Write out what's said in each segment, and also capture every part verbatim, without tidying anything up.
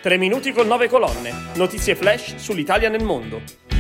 Tre minuti con nove colonne. Notizie flash sull'Italia nel mondo.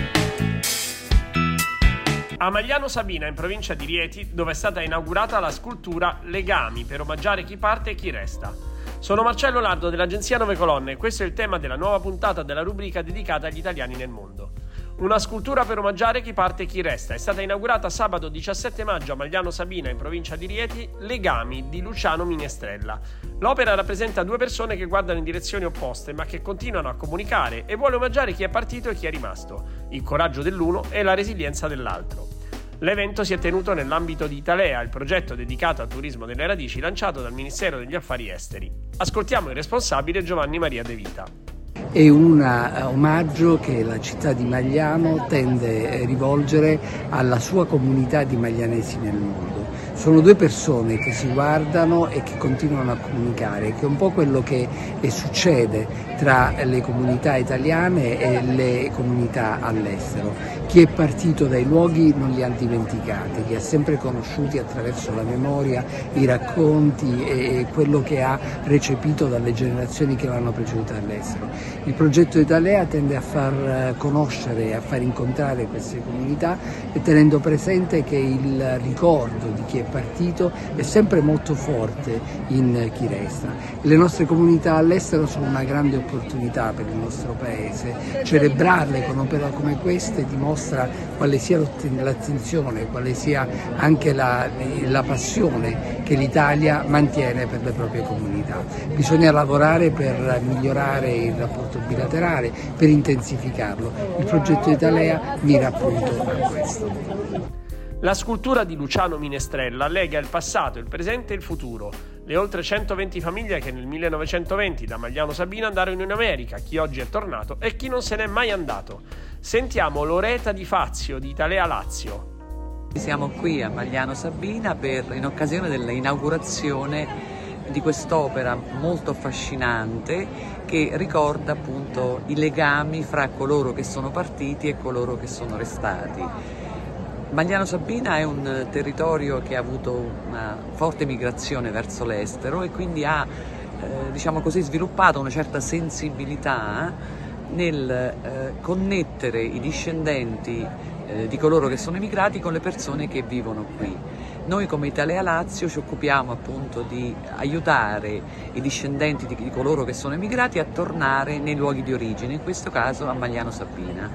A Magliano Sabina, in provincia di Rieti, dove è stata inaugurata la scultura Legami per omaggiare chi parte e chi resta. Sono Marcello Lardo dell'agenzia Nove Colonne e questo è il tema della nuova puntata della rubrica dedicata agli italiani nel mondo. Una scultura per omaggiare chi parte e chi resta. È stata inaugurata sabato diciassette maggio a Magliano Sabina, in provincia di Rieti, Legami di Luciano Minestrella. L'opera rappresenta due persone che guardano in direzioni opposte ma che continuano a comunicare e vuole omaggiare chi è partito e chi è rimasto, il coraggio dell'uno e la resilienza dell'altro. L'evento si è tenuto nell'ambito di Italea, il progetto dedicato al turismo delle radici lanciato dal Ministero degli Affari Esteri. Ascoltiamo il responsabile Giovanni Maria De Vita. È un omaggio che la città di Magliano tende a rivolgere alla sua comunità di maglianesi nel mondo. Sono due persone che si guardano e che continuano a comunicare, che è un po' quello che succede tra le comunità italiane e le comunità all'estero. Chi è partito dai luoghi non li ha dimenticati, chi ha sempre conosciuti attraverso la memoria, i racconti e quello che ha recepito dalle generazioni che l'hanno preceduta all'estero. Il progetto Italea tende a far conoscere e a far incontrare queste comunità, tenendo presente che il ricordo di chi è partito è sempre molto forte in chi resta. Le nostre comunità all'estero sono una grande opportunità per il nostro paese. Celebrarle con opere come queste dimostra quale sia l'attenzione, quale sia anche la, la passione che l'Italia mantiene per le proprie comunità. Bisogna lavorare per migliorare il rapporto bilaterale, per intensificarlo. Il progetto Italea mira appunto a questo. La scultura di Luciano Minestrella lega il passato, il presente e il futuro. Le oltre centoventi famiglie che nel millenovecentoventi da Magliano Sabina andarono in America, chi oggi è tornato e chi non se n'è mai andato. Sentiamo Loreta Di Fazio di Italea Lazio. Siamo qui a Magliano Sabina per, in occasione dell'inaugurazione di quest'opera molto affascinante che ricorda appunto i legami fra coloro che sono partiti e coloro che sono restati. Magliano Sabina è un territorio che ha avuto una forte migrazione verso l'estero e quindi ha eh, diciamo così, sviluppato una certa sensibilità nel eh, connettere i discendenti eh, di coloro che sono emigrati con le persone che vivono qui. Noi come Italea Lazio ci occupiamo appunto di aiutare i discendenti di, di coloro che sono emigrati a tornare nei luoghi di origine, in questo caso a Magliano Sabina.